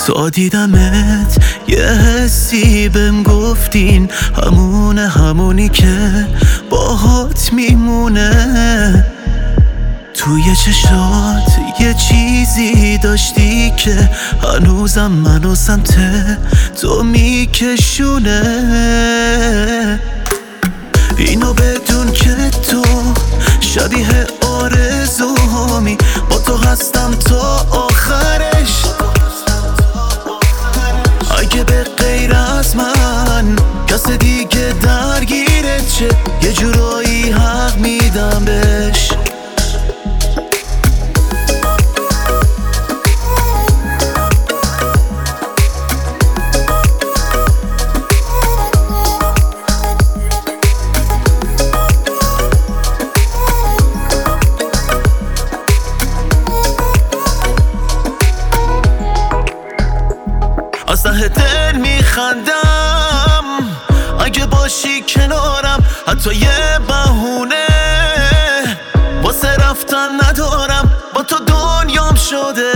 تا دیدمت یه حسی بهم گفتین همونی که باهات میمونه. توی چشات یه چیزی داشتی که هنوزم منو سمت تو میکشونه. اینو بدون که تو شبیه آرزوهامی، با تو هستم تا آخرش. اگه به غیر از من کس دیگه درگیرت شه، یه جورایی حق میدم بهش. از ته دل میخندم اگه باشی کنارم، حتی یه بهونه واسه رفتن ندارم. با تو دنیام شده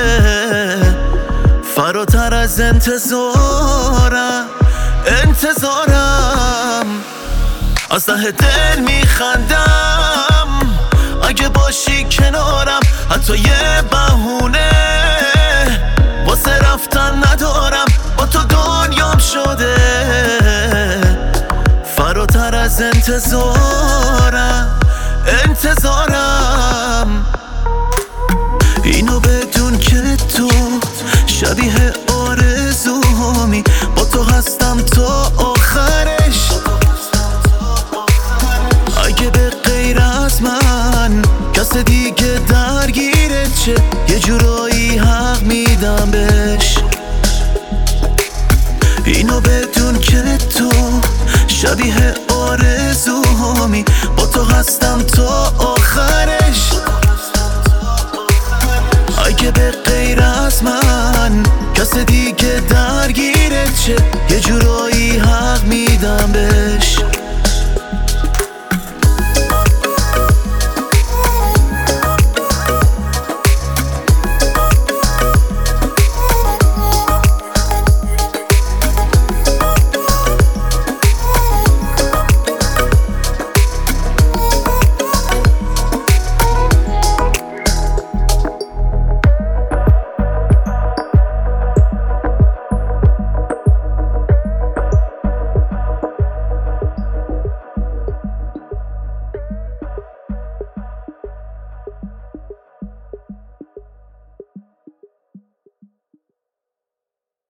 فراتر از انتظارم. از ته دل میخندم اگه باشی کنارم، حتی یه بهونه واسه رفتن ندارم. با تو دنیام شده فراتر از انتظارم. اینو بدون که تو شبیه آرزوهامی، با تو هستم تا آخرش. اگه به غیر از من کس دیگه درگیرت شه،